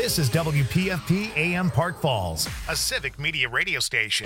This is WPFP AM Park Falls, a civic media radio station.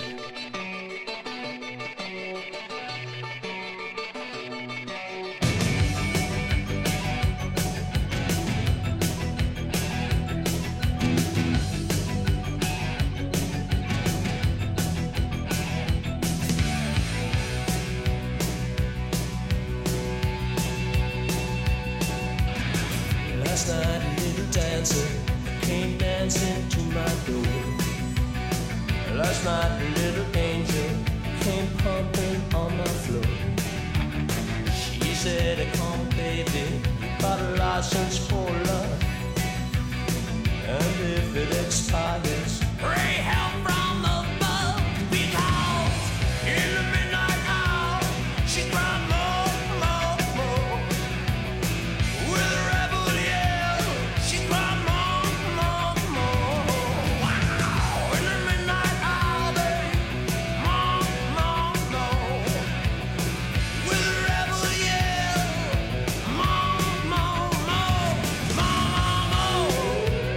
Last night a little dancer came dancing to my door. Last night a little angel came pumping on my floor. She said, come baby, you got a license for love, and if it expires, pray help from above. Because in the midnight hour she cried more, more, more. With a rebel yell, she cried more, more, more. Wow! In the midnight hour, babe, more, more, more. With a rebel yell, more, more, more, more, more.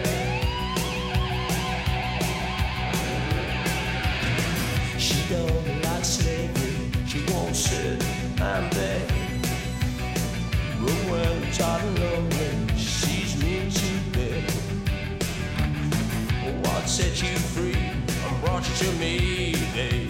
She don't like slavery, she won't sit and beg. But when tired and lonely, she sees me too big. What set you free and brought you to me, babe?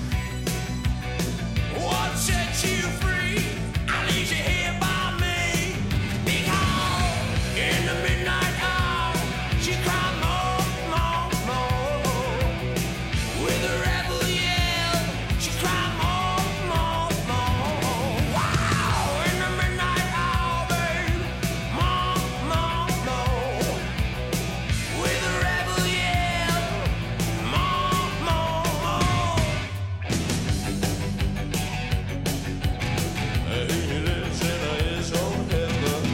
What set you free and leaves you here by me? Because in the midnight hour, she cried more, more, more. With a rebel yell, she cried more, more, more. Wow! In the midnight hour, babe, more, more, more. With a rebel yell, more, more, more. He lives in his own heaven.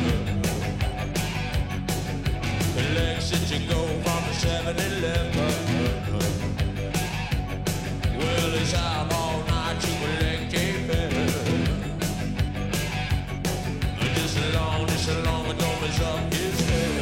Legs that you go from the 7-Eleven. Well, he's out all night to collect a fare. Just as long as don't mess up his head.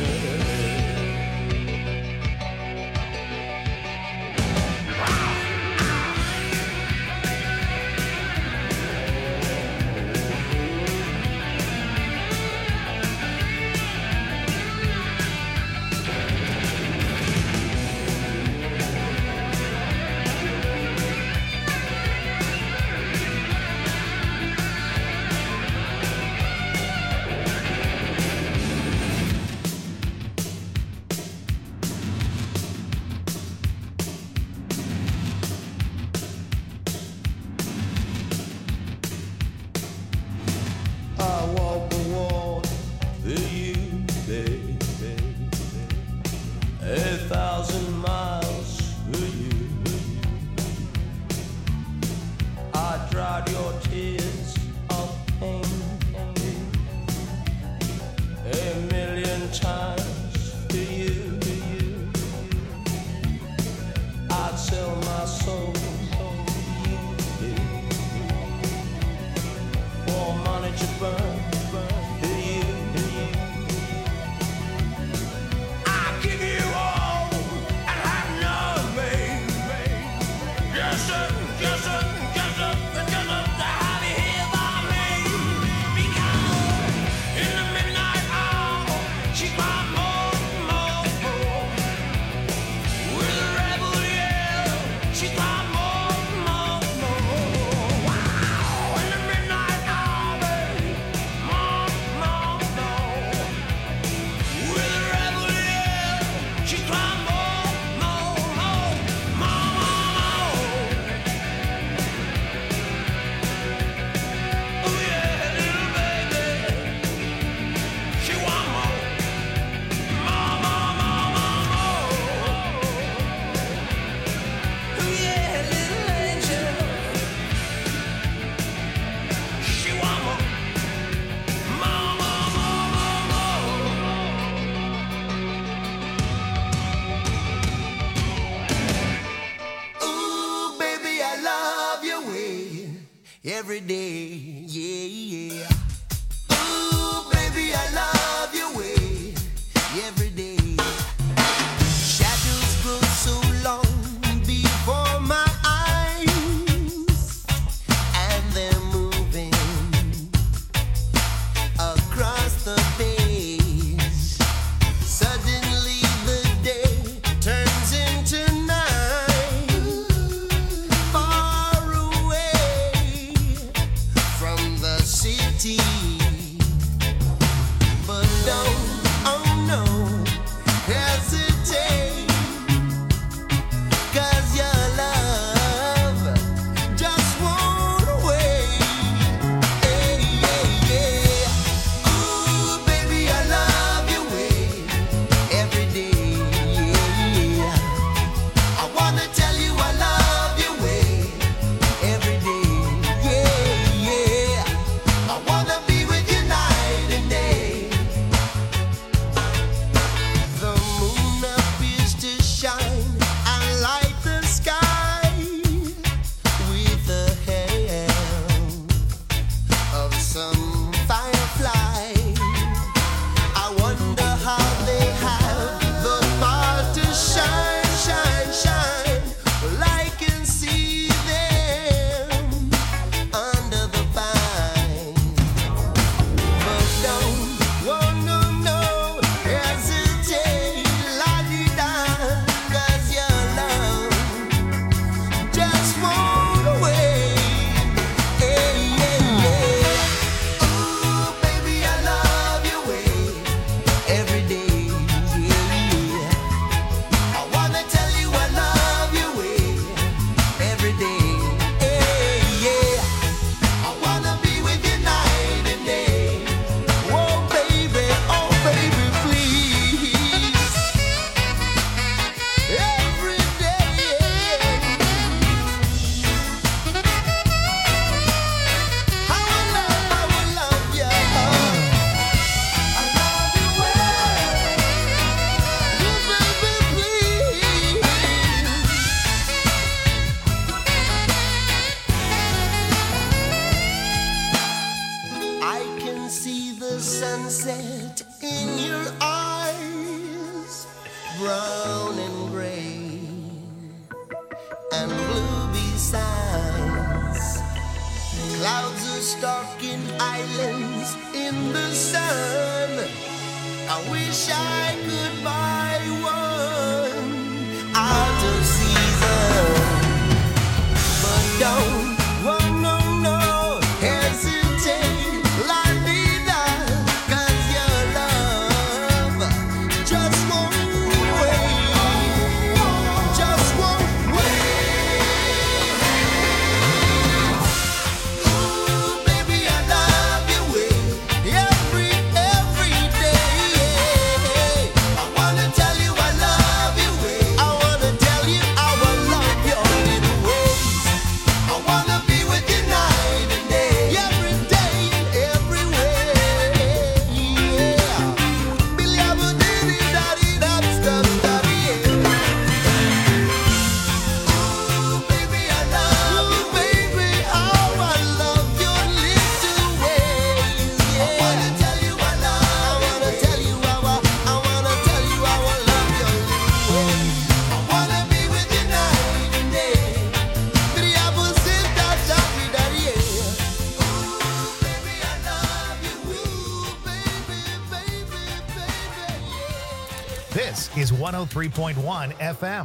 I walk the walk for you, baby. 1,000 miles for you. I dried your tears of pain 1,000,000 times for you. I'd sell my soul for money to burn for you. I'll give you all and have none, babe. Yes, sir, yes, sir, yes, sir, yes, sir, to have you here by me. Because in the midnight hour, she cried more, more, more. With a rebel yell, she cried more, more, more. Wow! In the midnight hour, babe, more, more, more. With a rebel yell, she cried more, more, more, more, more. Oh yeah, little baby, she want more, more, more, more, more, more. Oh yeah, little angel, she want more, more, more, more, more, more. Ooh, baby, I love your way every day, yeah, yeah. Ooh, baby, I love your way every day. Clouds are stalking islands in the sun. I wish I could buy one out of season. But don't, oh no, no, hesitate, la vida, 'cause your love just won't wait, just won't wait. Ooh, baby, I love you every day. I wanna tell you I love you. I wanna tell you how I love your little ways. I wanna be with you night and day, every day and everywhere. Yeah. Billy, I would daddy, that stuff, daddy, yeah. Ooh, baby, I love you, baby. How I love your little ways. Yeah. I wanna tell you I love. I wanna tell you how I wanna tell you how I love your little ways. I wanna be with you night and day. Billy, I would sit that daddy, daddy, yeah. Ooh, baby, I love you. Ooh, baby, yeah. This is 103.1 FM.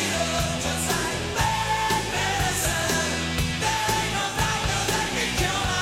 Shake it up just like bad medicine. There ain't no doctor that can cure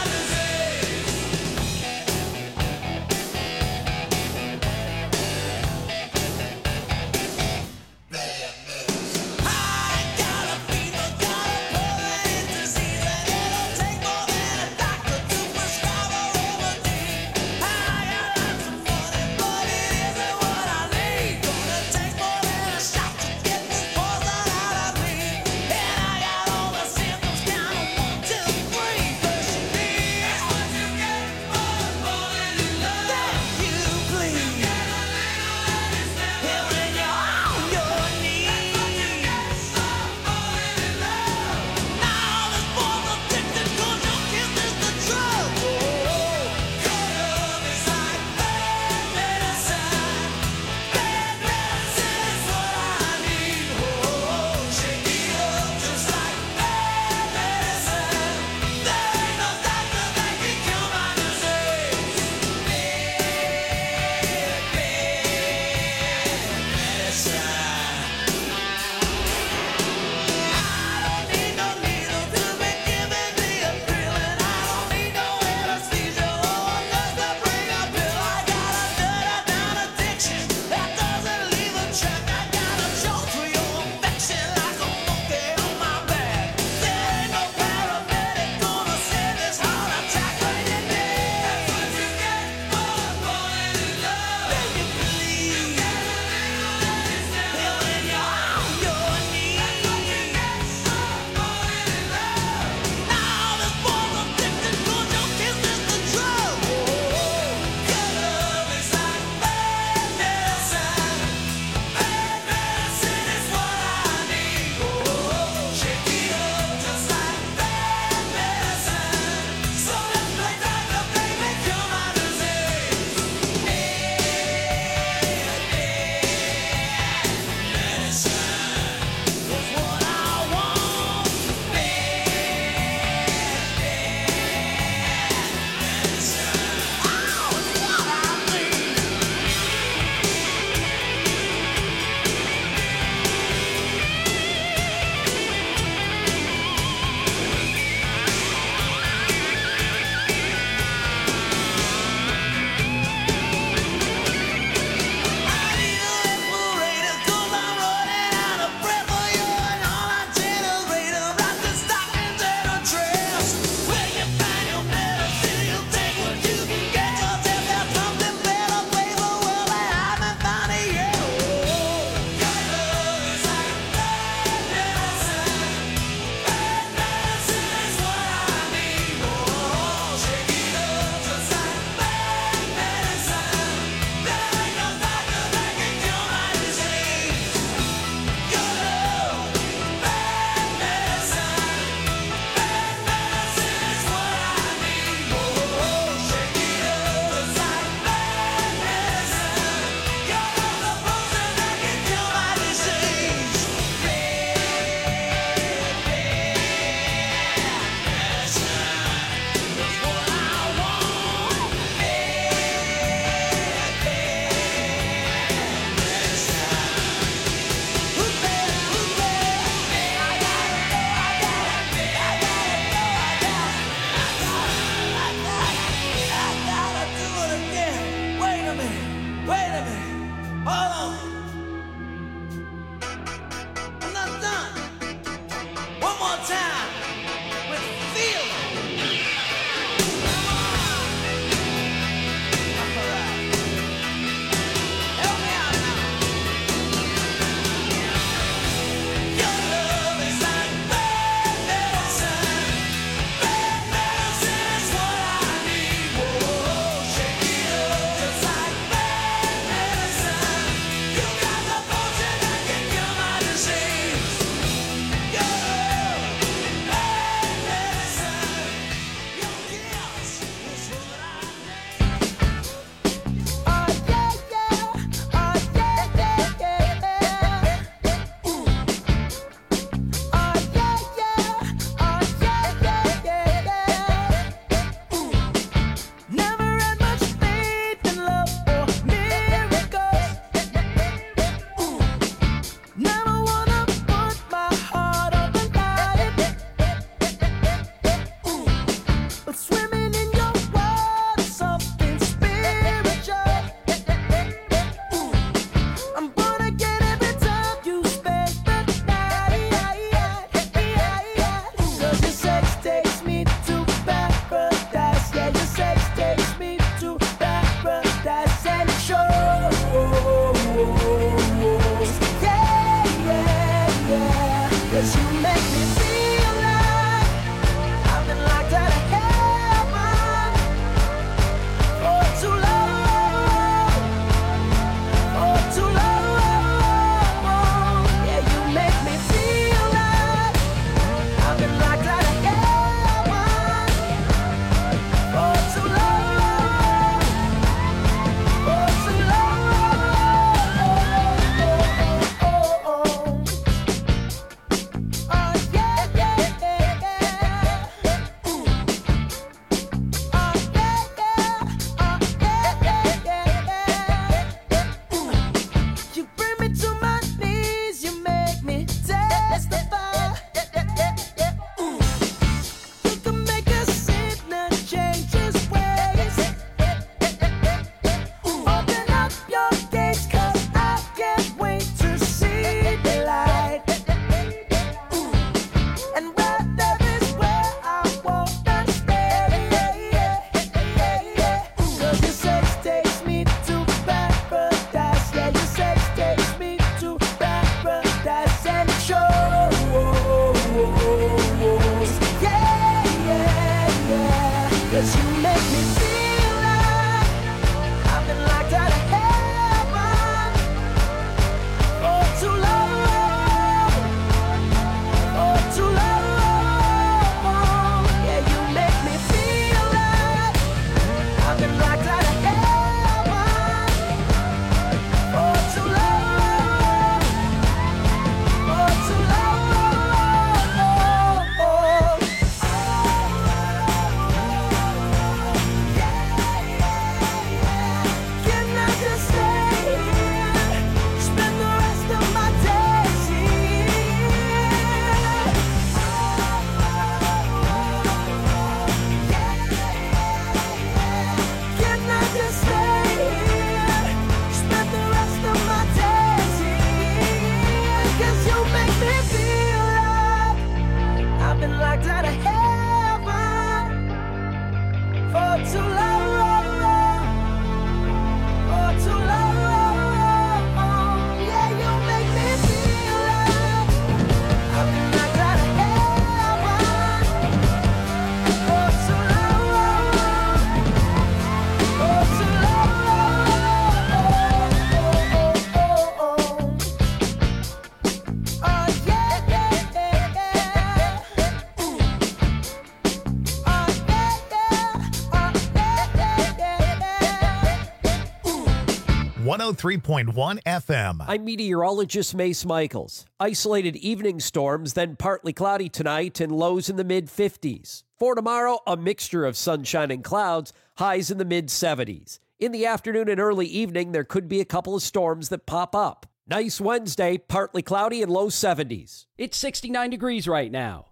103.1 FM. I'm meteorologist Mace Michaels. Isolated evening storms, then partly cloudy tonight and lows in the mid-50s. For tomorrow, a mixture of sunshine and clouds, highs in the mid-70s. In the afternoon and early evening, there could be a couple of storms that pop up. Nice Wednesday, partly cloudy and low 70s. It's 69 degrees right now.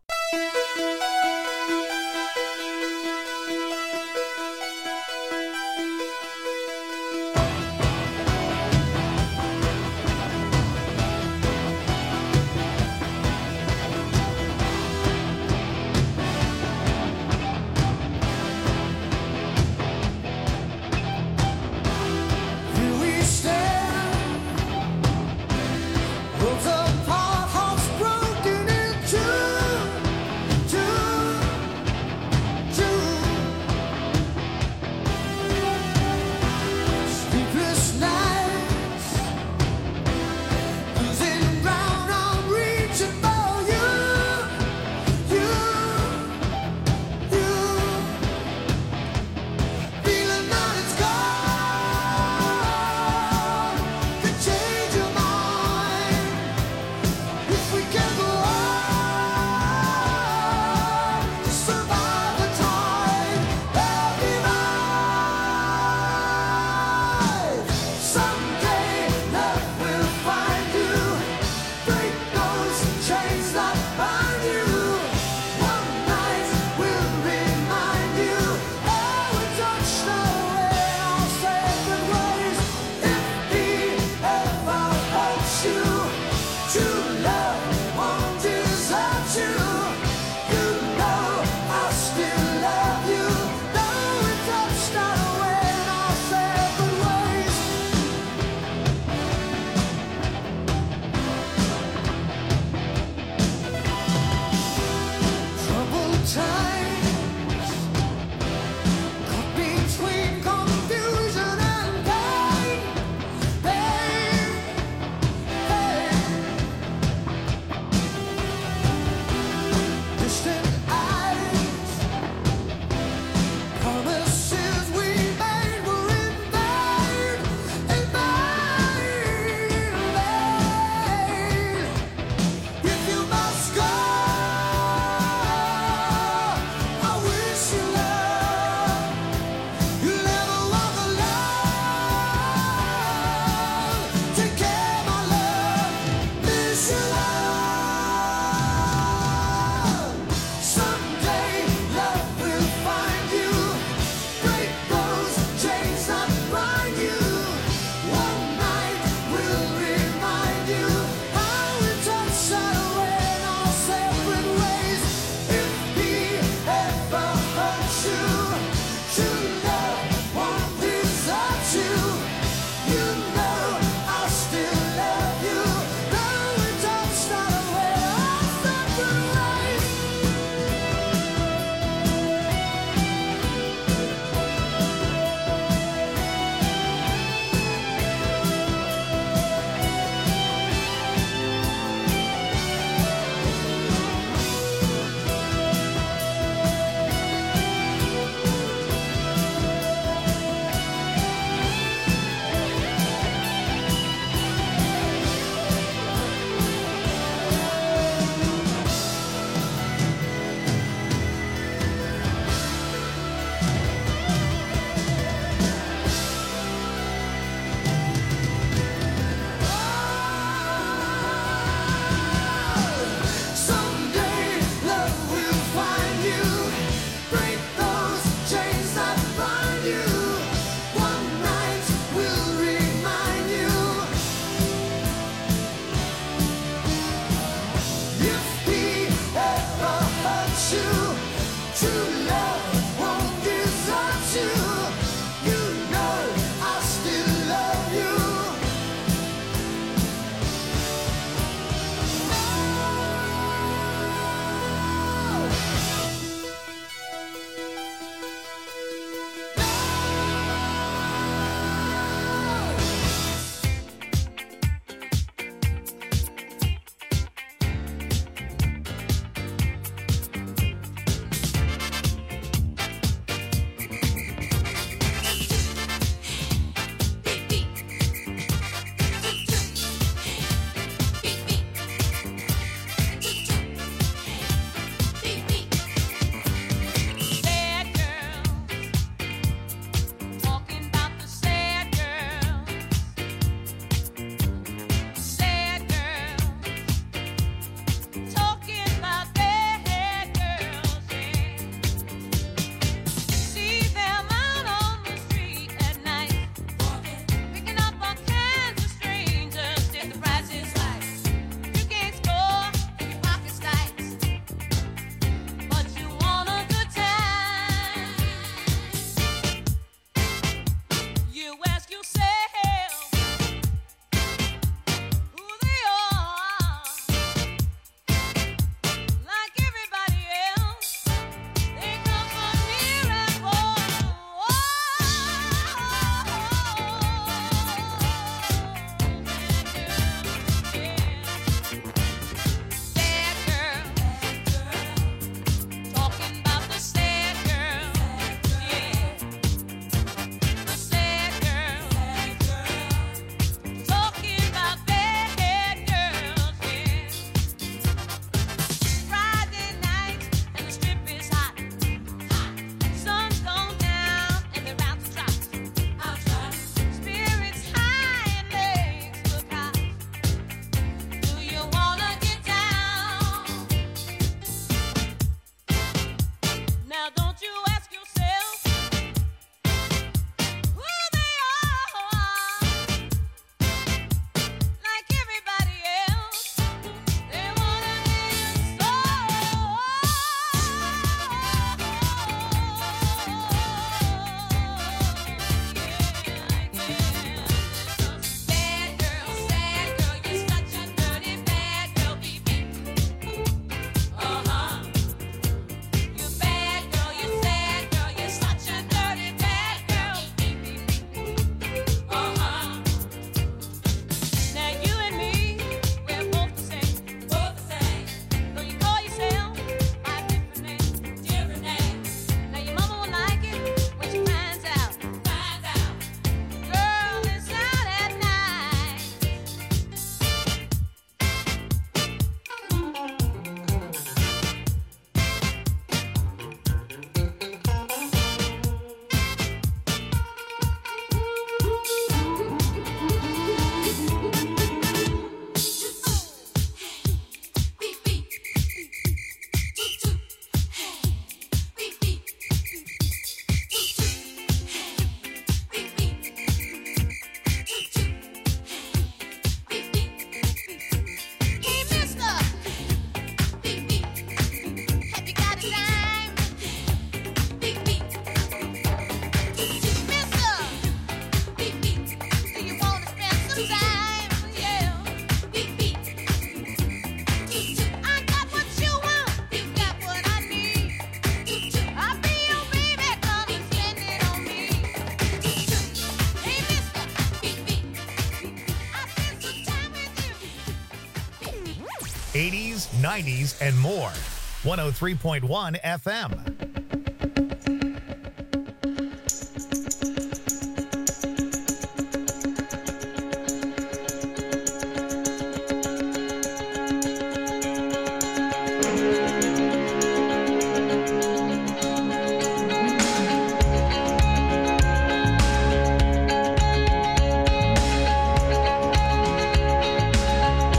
80s, 90s, and more. 103.1 FM.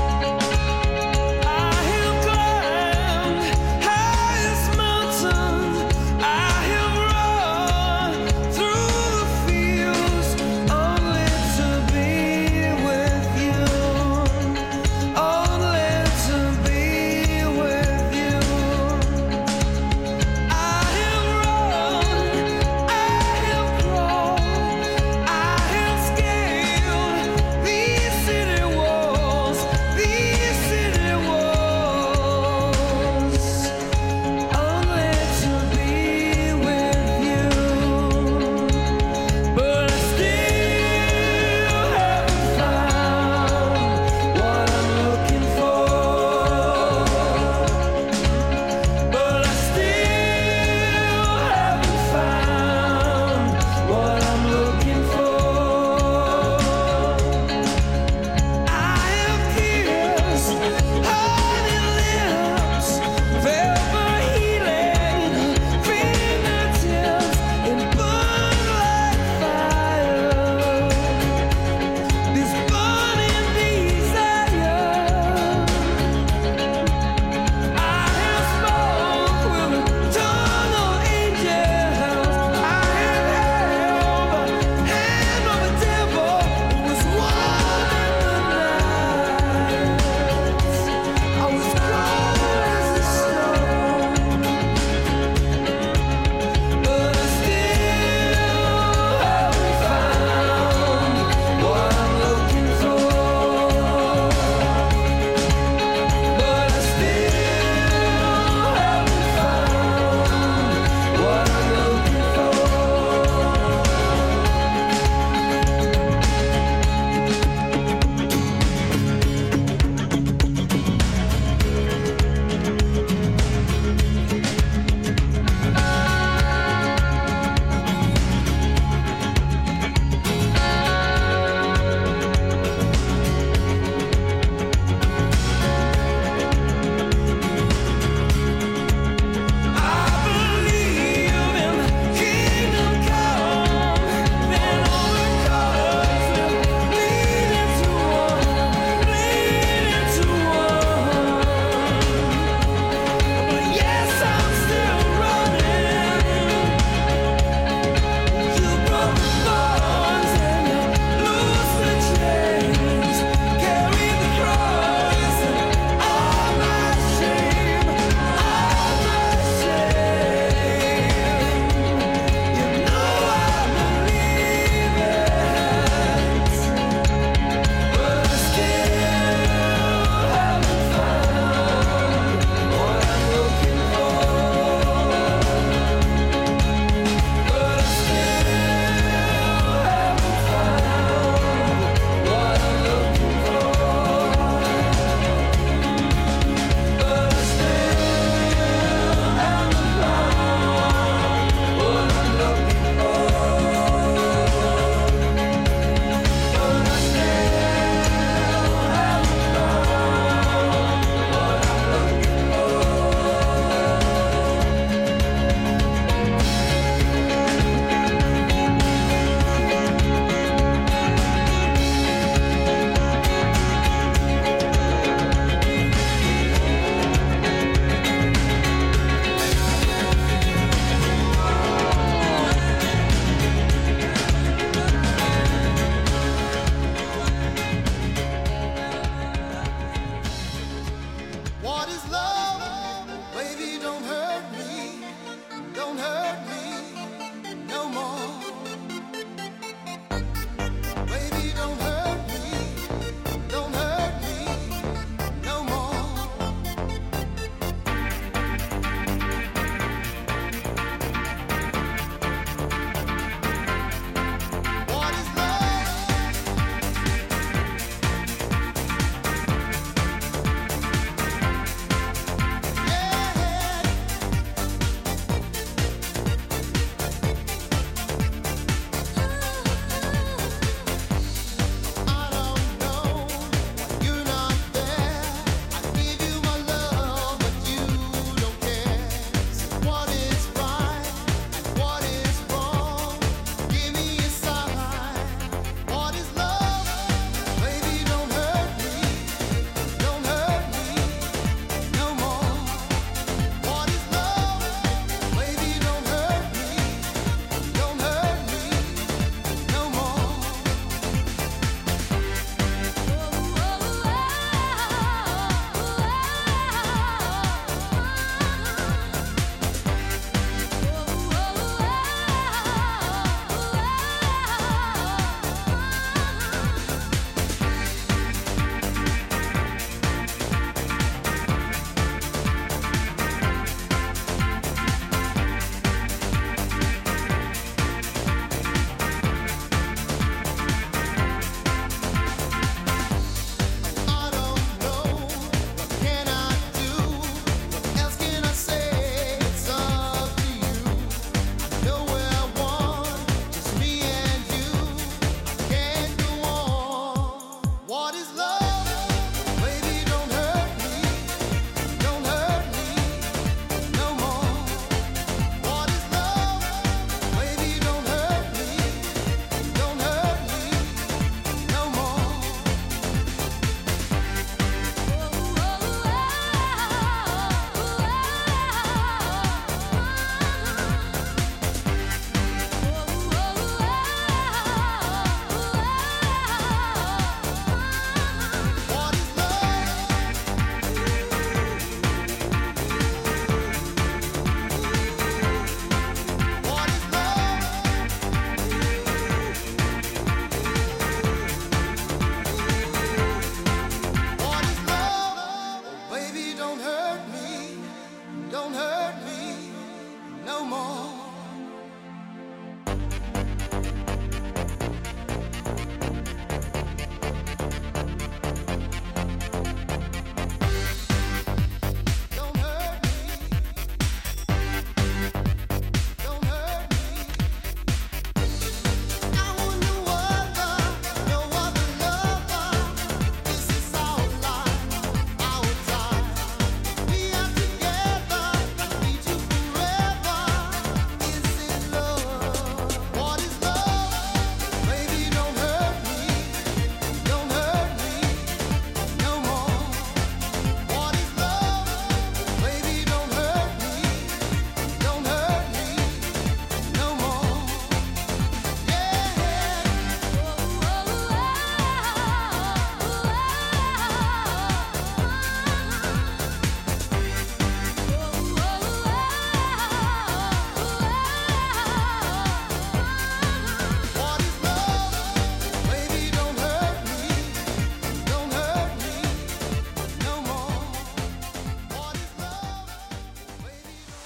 I have climbed highest mountain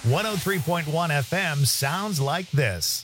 103.1 FM sounds like this.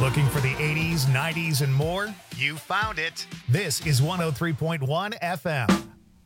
Looking for the 80s, 90s, and more? You found it. This is 103.1 FM.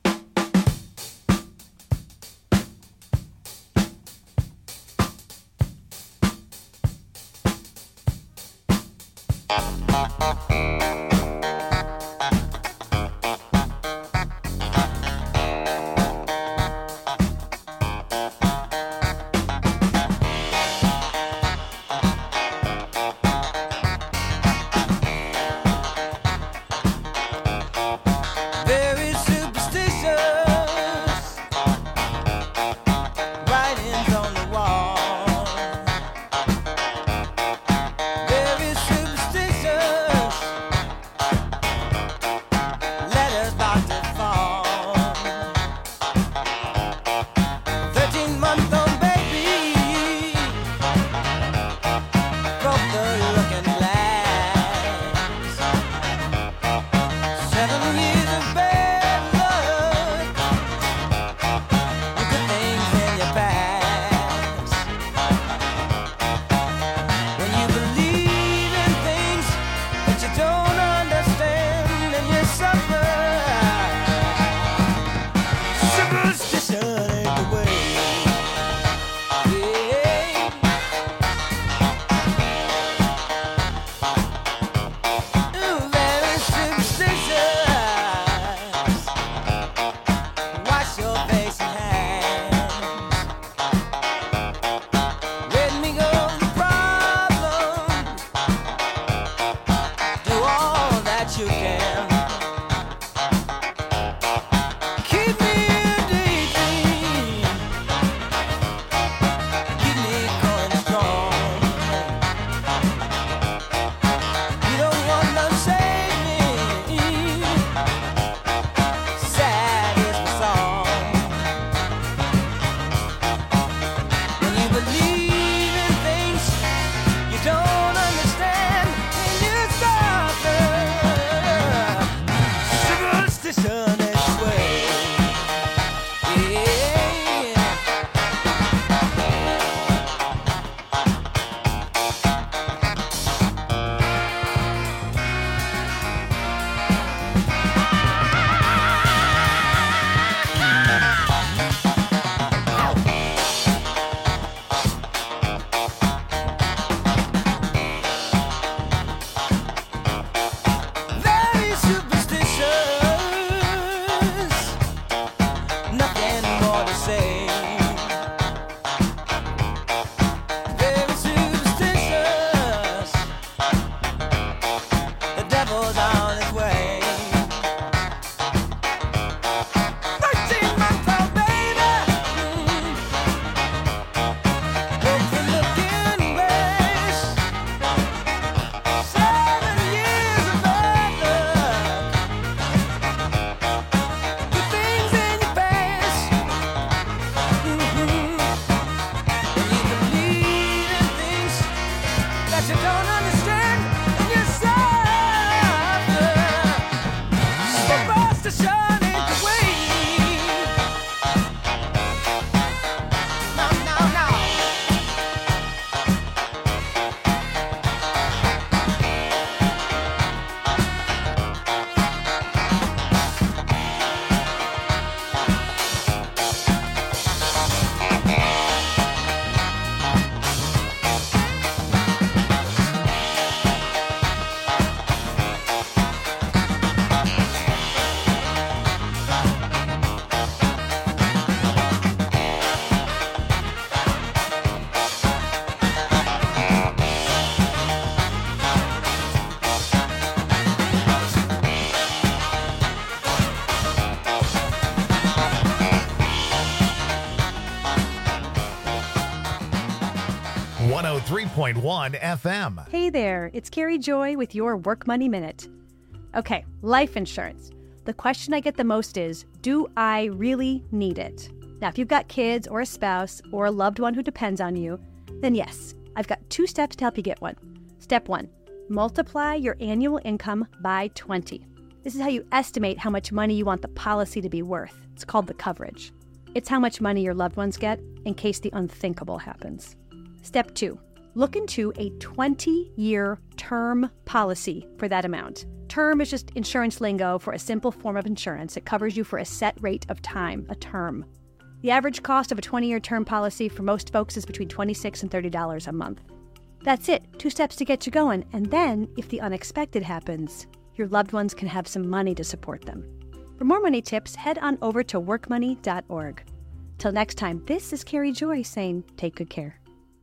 .1 FM. Hey there, it's Carrie Joy with your Work Money Minute. Okay, life insurance. The question I get the most is, do I really need it? Now, if you've got kids or a spouse or a loved one who depends on you, then yes, I've got 2 steps to help you get one. Step 1, multiply your annual income by 20. This is how you estimate how much money you want the policy to be worth. It's called the coverage. It's how much money your loved ones get in case the unthinkable happens. Step 2, look into a 20-year term policy for that amount. Term is just insurance lingo for a simple form of insurance. It covers you for a set rate of time, a term. The average cost of a 20-year term policy for most folks is between $26 and $30 a month. That's it, 2 steps to get you going. And then, if the unexpected happens, your loved ones can have some money to support them. For more money tips, head on over to workmoney.org. Till next time, this is Carrie Joy saying take good care.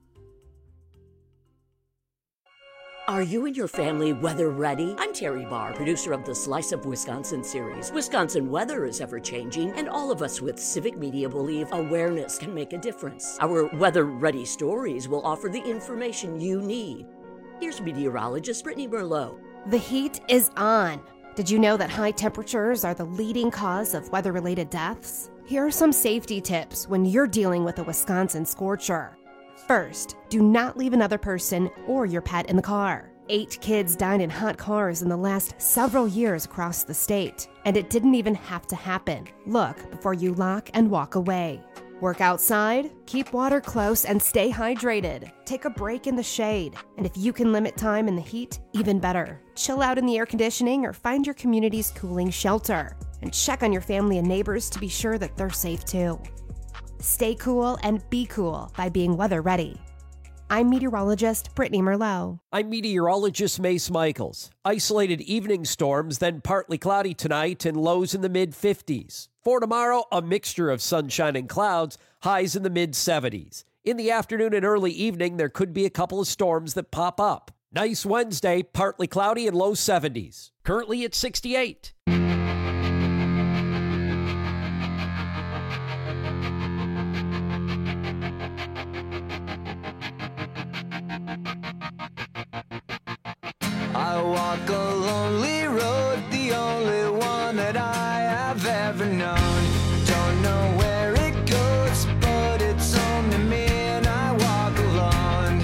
Are you and your family weather ready? I'm Terry Barr, producer of the Slice of Wisconsin series. Wisconsin weather is ever-changing, and all of us with civic media believe awareness can make a difference. Our weather-ready stories will offer the information you need. Here's meteorologist Brittany Merlot. The heat is on. Did you know that high temperatures are the leading cause of weather-related deaths? Here are some safety tips when you're dealing with a Wisconsin scorcher. First, do not leave another person or your pet in the car. 8 kids died in hot cars in the last several years across the state, and it didn't even have to happen. Look before you lock and walk away. Work outside, keep water close, and stay hydrated. Take a break in the shade, and if you can limit time in the heat, even better. Chill out in the air conditioning or find your community's cooling shelter, and check on your family and neighbors to be sure that they're safe too. Stay cool and be cool by being weather ready. I'm meteorologist Brittany Merlot. I'm meteorologist Mace Michaels. Isolated evening storms, then partly cloudy tonight and lows in the mid-50s. For tomorrow, a mixture of sunshine and clouds, highs in the mid-70s. In the afternoon and early evening, there could be a couple of storms that pop up. Nice Wednesday, partly cloudy and low 70s. Currently at 68. I walk a lonely road, the only one that I have ever known. Don't know where it goes, but it's home to me and I walk alone.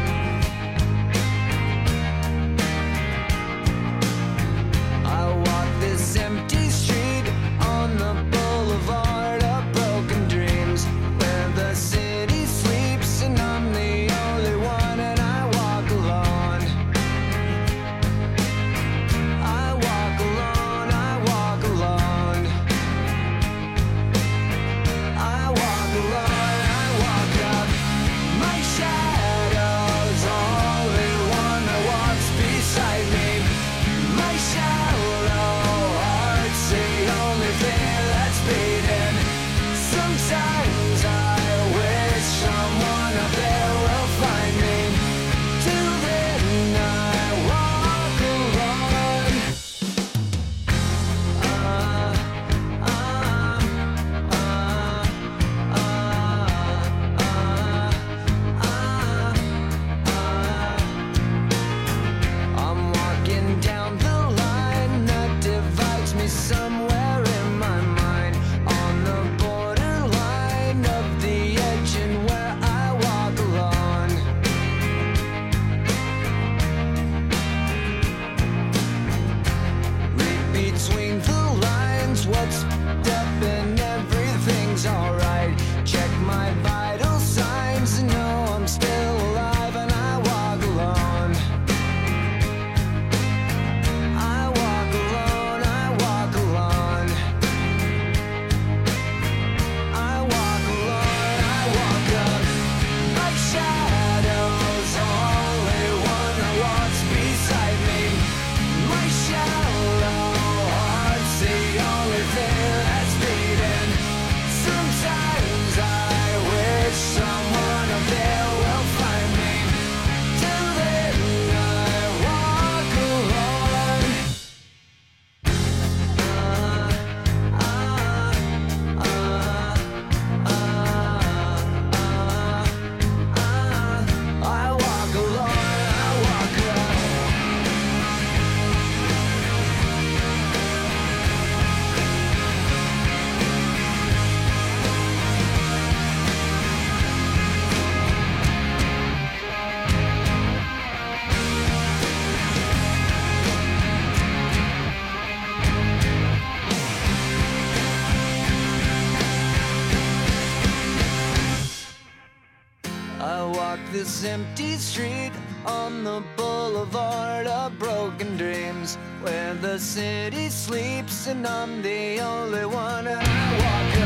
I walk this empty street on the boulevard of broken dreams, where the city sleeps and I'm the only one and I walk alone. this empty street on the boulevard of broken dreams, where the city sleeps and I'm the only one, and I walk